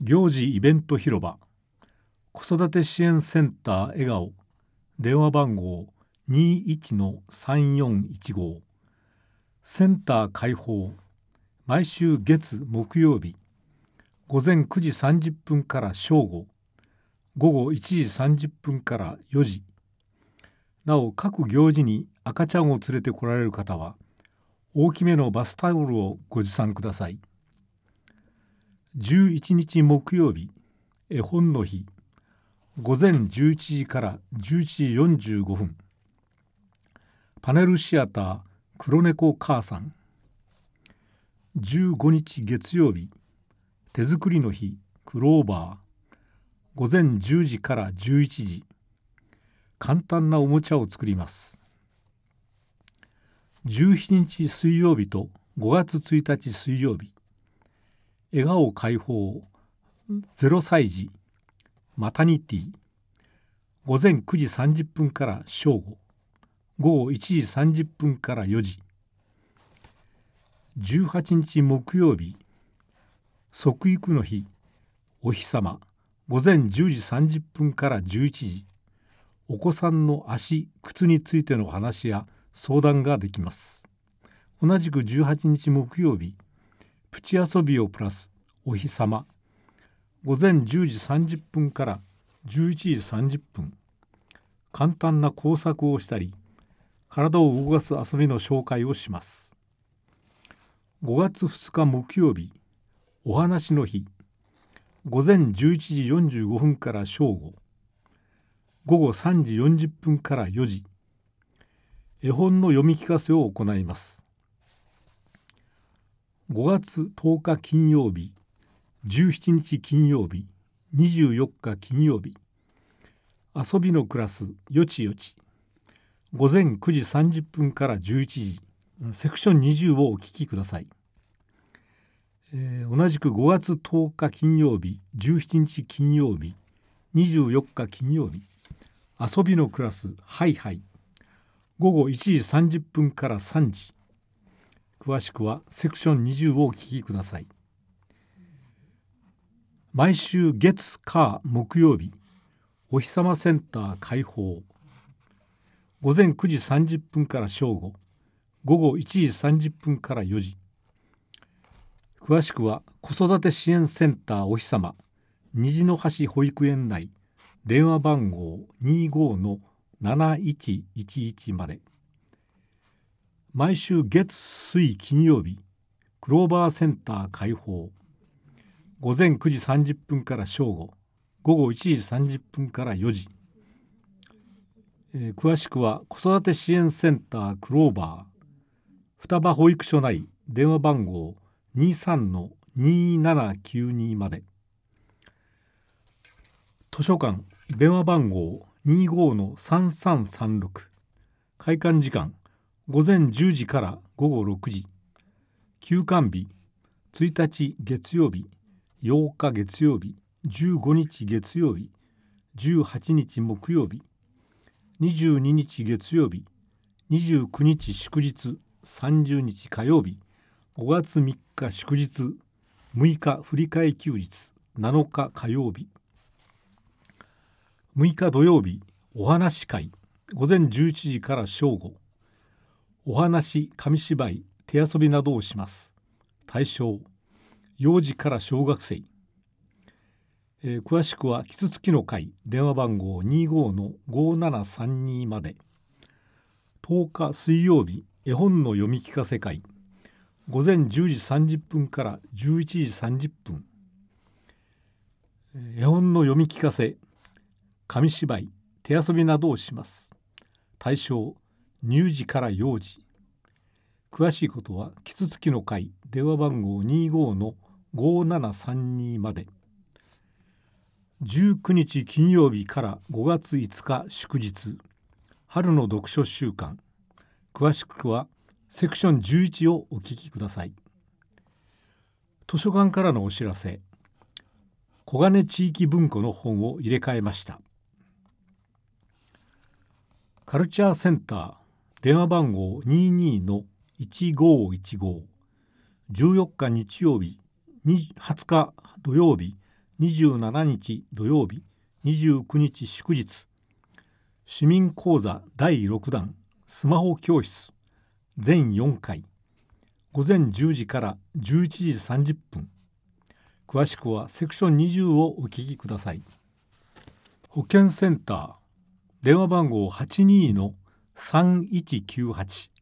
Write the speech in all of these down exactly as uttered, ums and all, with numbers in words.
行事イベント広場子育て支援センター笑顔電話番号 にいちのさんよんいちご センター開放毎週月木曜日午前くじさんじゅっぷんから正午午後いちじさんじゅっぷんからよじなお各行事に赤ちゃんを連れて来られる方は大きめのバスタオルをご持参ください。じゅういちにち木曜日絵本の日午前じゅういちじからじゅういちじよんじゅうごふんパネルシアター黒猫母さん。じゅうごにち月曜日手作りの日クローバー午前じゅうじからじゅういちじ簡単なおもちゃを作ります。じゅうしちにち水曜日とごがつついたち水曜日笑顔解放ゼロさい児マタニティ午前くじさんじゅっぷんから正午午後いちじさんじゅっぷんからよじじゅうはちにち木曜日即育の日お日様午前じゅうじさんじゅっぷんからじゅういちじお子さんの足靴についての話や相談ができます。同じくじゅうはちにち木曜日プチ遊びをプラスお日様午前じゅうじさんじゅっぷんからじゅういちじさんじゅっぷん簡単な工作をしたり体を動かす遊びの紹介をします。ごがつふつか木曜日お話の日午前じゅういちじよんじゅうごふんから正午午後さんじよんじゅっぷんからよじ絵本の読み聞かせを行います。ごがつとおか金曜日じゅうしちにち金曜日にじゅうよっか金曜日遊びのクラスよちよち午前くじさんじゅっぷんからじゅういちじセクションにじゅうをお聞きください。えー、同じくごがつとおか金曜日じゅうしちにち金曜日にじゅうよっか金曜日遊びのクラスハイハイ午後いちじさんじゅっぷんからさんじ詳しくはセクションにじゅうをお聞きください。毎週月火木曜日お日様センター開放午前くじさんじゅっぷんから正午午後いちじさんじゅっぷんからよじ詳しくは子育て支援センターお日様虹の橋保育園内電話番号 にじゅうごのなないちいちいち まで。毎週月水金曜日クローバーセンター開放午前くじさんじゅっぷんから正午午後いちじさんじゅっぷんからよじ、えー、詳しくは子育て支援センタークローバー双葉保育所内電話番号 にじゅうさんのにーななきゅうに まで。図書館電話番号 にじゅうごのさんさんさんろく 開館時間午前じゅうじから午後ろくじ休館日ついたち月曜日ようか月曜日じゅうごにち月曜日じゅうはちにち木曜日にじゅうににち月曜日にじゅうくにち祝日さんじゅうにち火曜日ごがつみっか祝日むいか振り替え休日なのか火曜日むいか土曜日お話会午前じゅういちじから正午お話紙芝居手遊びなどをします。対象幼児から小学生、えー、詳しくはキツツキの会電話番号 にじゅうごのごーななさんに まで。とおか水曜日絵本の読み聞かせ会午前じゅうじさんじゅっぷんからじゅういちじさんじゅっぷん絵本の読み聞かせ紙芝居手遊びなどをします。対象乳児から幼児。詳しいことはキツツキの会電話番号 にじゅうごのごーななさんに まで。じゅうくにち金曜日からごがついつか祝日春の読書週間詳しくはセクションじゅういちをお聞きください。図書館からのお知らせ小金地域文庫の本を入れ替えました。カルチャーセンター電話番号 にじゅうにのいちごいちご じゅうよっか日曜日はつか土曜日にじゅうしちにち土曜日、にじゅうくにち祝日。市民講座だいろくだんスマホ教室全よんかい、ごぜんじゅうじからじゅういちじさんじゅっぷん。詳しくはセクションにじゅうをお聞きください。保健センター、電話番号 はちにーのさんいちきゅうはち。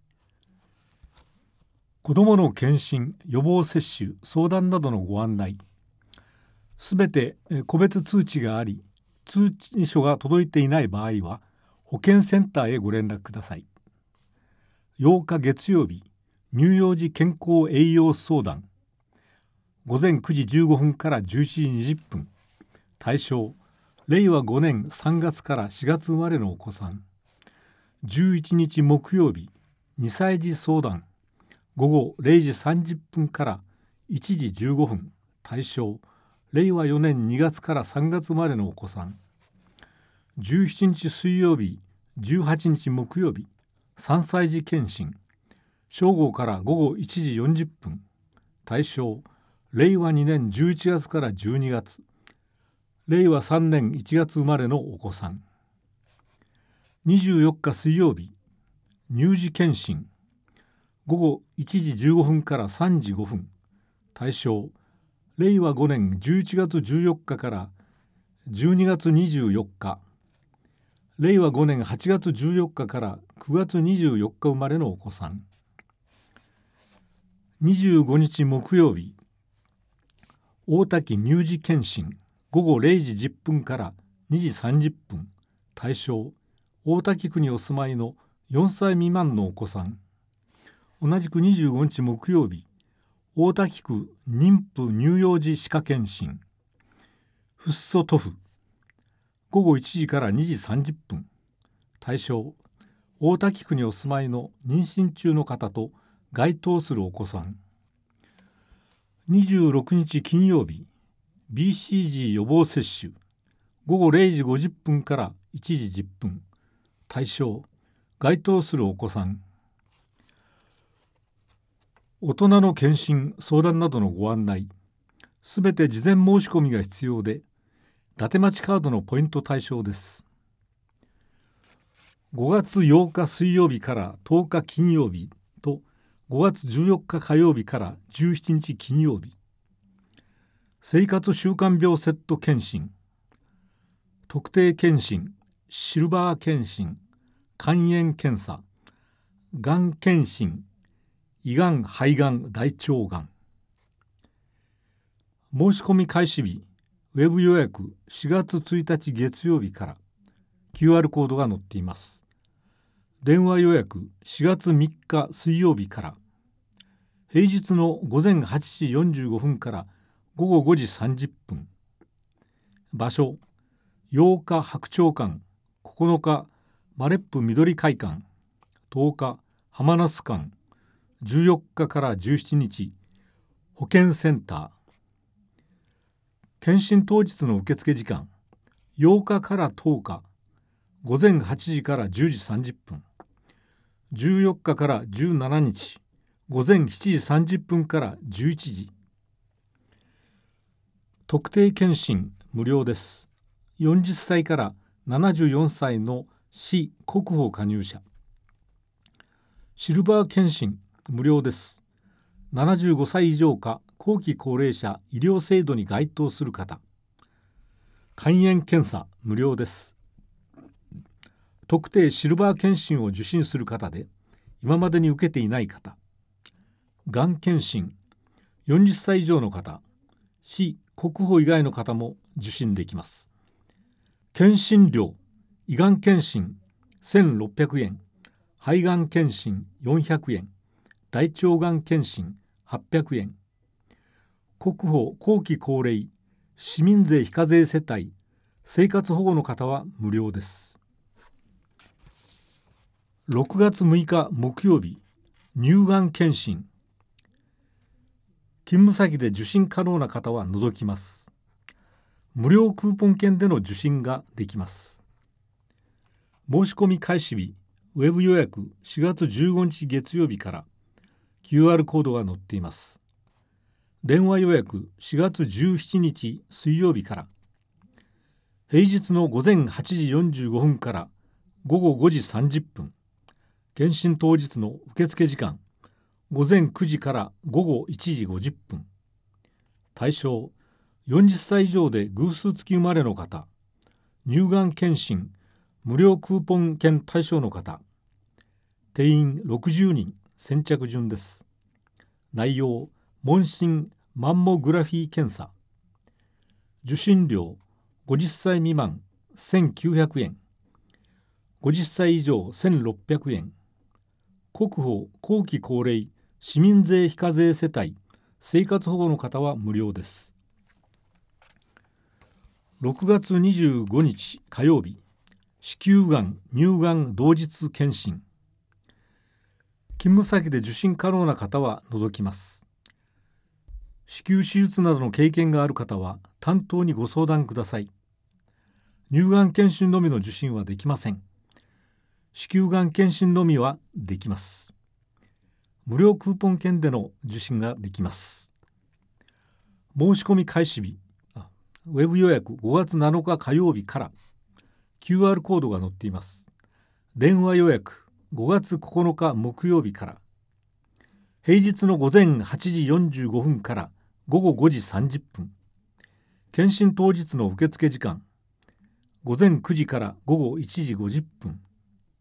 子どもの検診、予防接種、相談などのご案内。すべて個別通知があり、通知書が届いていない場合は、保健センターへご連絡ください。ようか月曜日、乳幼児健康栄養相談。ごぜんくじじゅうごふんからじゅうしちじにじゅっぷん。対象、れいわごねんさんがつからしがつ生まれのお子さん。じゅういちにち木曜日、にさいじ相談。ごごれいじさんじゅっぷんからいちじじゅうごふん。対象、れいわよねんにがつからさんがつ生まれのお子さん。じゅうしちにち水曜日、じゅうはちにち木曜日、さんさいじ検診。正午からごごいちじよんじゅっぷん。対象、れいわにねんじゅういちがつからじゅうにがつ、れいわさんねんいちがつ生まれのお子さん。にじゅうよっか水曜日、乳児検診。ごごいちじじゅうごふんからさんじごふん。対象、れいわごねんじゅういちがつじゅうよっかからじゅうにがつにじゅうよっか、れいわごねんはちがつじゅうよっかからくがつにじゅうよっか生まれのお子さん。にじゅうごにち木曜日、大田区乳児検診。ごごれいじじゅっぷんからにじさんじゅっぷん。対象、大田区にお住まいのよんさい未満のお子さん。同じくにじゅうごにち木曜日、大田区妊婦乳幼児歯科検診。フッ素塗布。ごごいちじからにじさんじゅっぷん。対象、大田区にお住まいの妊娠中の方と該当するお子さん。にじゅうろくにち金曜日、ビーシージー 予防接種。ごごれいじごじゅっぷんからいちじじゅっぷん。対象、該当するお子さん。大人の検診、相談などのご案内。すべて事前申し込みが必要で、伊達町カードのポイント対象です。ごがつようか水曜日からとおか金曜日とごがつじゅうよっか火曜日からじゅうしちにち金曜日。生活習慣病セット検診。特定検診、シルバー検診、肝炎検査、がん検診、胃がん、肺がん、大腸がん。申し込み開始日、ウェブ予約しがつついたち月曜日から キューアール コードが載っています。電話予約しがつみっか水曜日から、平日のごぜんはちじよんじゅうごふんからごごごじさんじゅっぷん。場所、ようか白鳥館、ここのかマレップ緑会館、とおか浜那須館、じゅうよっかからじゅうしちにち保健センター。検診当日の受付時間、ようかからとおかごぜんはちじからじゅうじさんじゅっぷん、じゅうよっかからじゅうしちにちごぜんしちじさんじゅっぷんからじゅういちじ。特定検診無料です。よんじゅっさいからななじゅうよんさいの市国保加入者。シルバー検診無料です。ななじゅうごさい以上か後期高齢者医療制度に該当する方。肝炎検査無料です。特定シルバー検診を受診する方で今までに受けていない方。がん検診よんじゅっさい以上の方、市国保以外の方も受診できます。検診料、胃がん検診せんろっぴゃくえん、肺がん検診よんひゃくえん、大腸がん検診はっぴゃくえん。国保後期高齢、市民税非課税世帯、生活保護の方は無料です。ろくがつむいか木曜日、乳がん検診。勤務先で受診可能な方は除きます。無料クーポン券での受診ができます。申し込み開始日、ウェブ予約しがつじゅうごにち月曜日から キューアール コードが載っています。 電話予約しがつじゅうしちにち水曜日から、平日の午前はちじよんじゅうごふんから午後ごじさんじゅっぷん、検診当日の受付時間午前くじから午後いちじごじゅっぷん。対象よんじゅっさい以上で偶数月生まれの方、乳がん検診無料クーポン券対象の方、定員ろくじゅうにん、先着順です。内容問診マンモグラフィー検査。受診料ごじゅっさい未満せんきゅうひゃくえん、ごじゅっさい以上せんろっぴゃくえん、国保後期高齢市民税非課税世帯生活保護の方は無料です。ろくがつにじゅうごにち火曜日、子宮がん乳がん同日検診。勤務先で受診可能な方は除きます。子宮手術などの経験がある方は担当にご相談ください。乳がん検診のみの受診はできません。子宮がん検診のみはできます。無料クーポン券での受診ができます。申し込み開始日、ウェブ予約ごがつなのか火曜日から キューアール コードが載っています。電話予約ごがつここのか木曜日から、平日の午前はちじよんじゅうごふんから午後ごじさんじゅっぷん、検診当日の受付時間午前くじから午後いちじごじゅっぷん。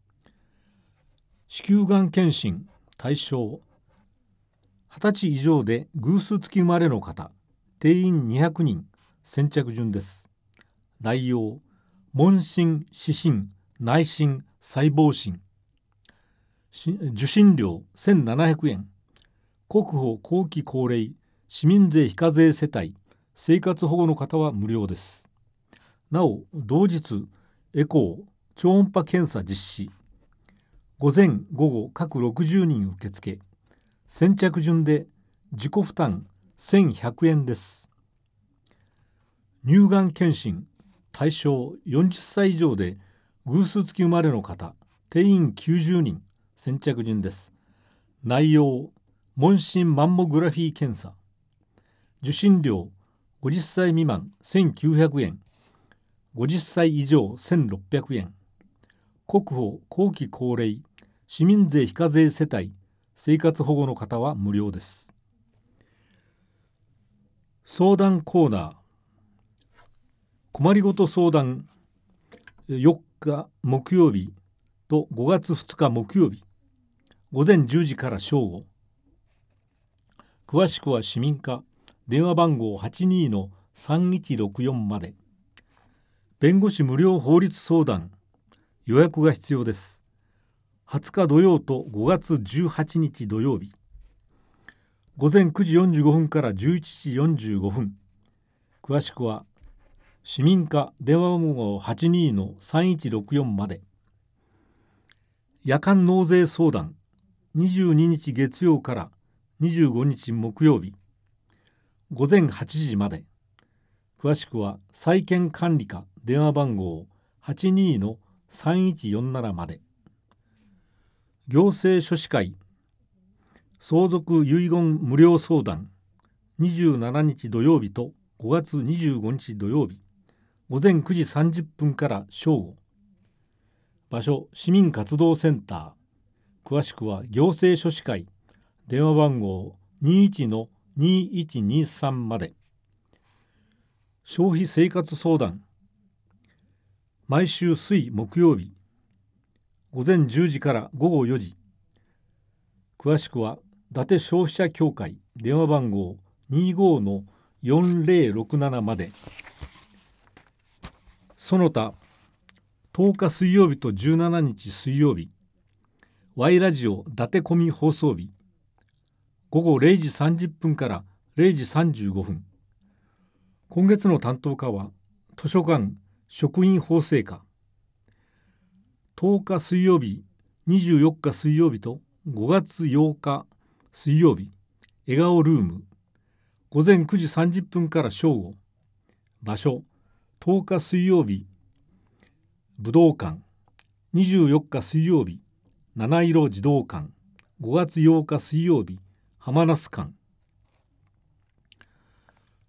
子宮がん検診対象はたち以上で偶数月生まれの方、定員にひゃくにん、先着順です。内容問診、視診、内診、細胞診。受診料せんななひゃくえん、国保後期高齢市民税非課税世帯生活保護の方は無料です。なお同日エコー超音波検査実施、午前午後各ろくじゅうにん受付、先着順で自己負担せんひゃくえんです。乳がん検診対象よんじゅっさい以上で偶数月生まれの方、定員きゅうじゅうにん、先着順です。内容問診マンモグラフィー検査。受診料ごじゅっさい未満せんきゅうひゃくえん、ごじゅっさい以上せんろっぴゃくえん、国保後期高齢市民税非課税世帯生活保護の方は無料です。相談コーナー、困りごと相談よっか木曜日とごがつふつか木曜日、午前じゅうじから正午。詳しくは市民課電話番号 はちにーのさんいちろくよん まで。弁護士無料法律相談、予約が必要です。はつか土曜とごがつじゅうはちにち土曜日、午前くじよんじゅうごふんからじゅういちじよんじゅうごふん。詳しくは市民課電話番号 はちにーのさんいちろくよん まで。夜間納税相談にじゅうににち月曜からにじゅうごにち木曜日、午前はちじまで。詳しくは債権管理課電話番号 はちにーのさんいちよんなな まで。行政書士会相続遺言無料相談にじゅうしちにち土曜日とごがつにじゅうごにち土曜日、午前くじさんじゅっぷんから正午。場所市民活動センター。詳しくは行政書士会電話番号 にじゅういちのにいちにさん まで。消費生活相談毎週水木曜日、午前じゅうじから午後よじ。詳しくは伊達消費者協会電話番号 にじゅうごのよんぜろろくなな まで。その他とおか水曜日とじゅうしちにち水曜日、 Y ラジオ伊達込み放送日、午後れいじさんじゅっぷんかられいじさんじゅうごふん。今月の担当課は図書館職員法制課。とおか水曜日、にじゅうよっか水曜日とごがつようか水曜日、笑顔ルーム、午前くじさんじゅっぷんから正午。場所とおか水曜日、武道館。にじゅうよっか水曜日、七色児童館。ごがつようか水曜日、浜那須館。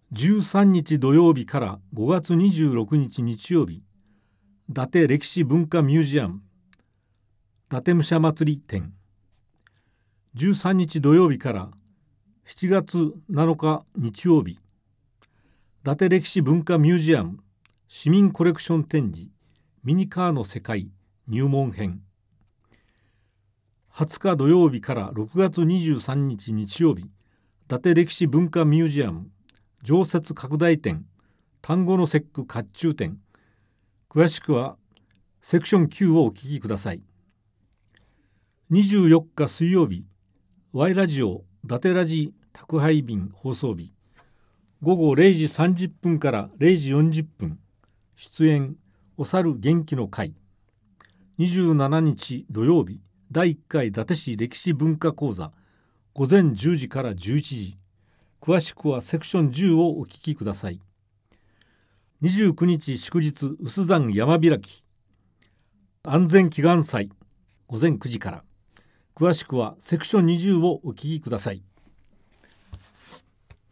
じゅうさんにち土曜日からごがつにじゅうろくにち日曜日、伊達歴史文化ミュージアム伊達武者祭り展。じゅうさんにち土曜日からしちがつなのか日曜日、伊達歴史文化ミュージアム市民コレクション展示ミニカーの世界入門編。はつか土曜日からろくがつにじゅうさんにち日曜日、伊達歴史文化ミュージアム常設拡大展単語の節句甲冑展。詳しくはセクションきゅうをお聞きください。にじゅうよっか水曜日、Y ラジオ伊達ラジ宅配便放送日、ごごれいじさんじゅっぷんかられいじよんじゅっぷん、出演お猿元気の会。にじゅうしちにち土曜日、だいいっかい伊達市歴史文化講座ごぜんじゅうじからじゅういちじ、詳しくはセクションじゅうをお聞きください。にじゅうくにち祝日、有珠山山開き安全祈願祭ごぜんくじから、詳しくはセクションにじゅうをお聞きください。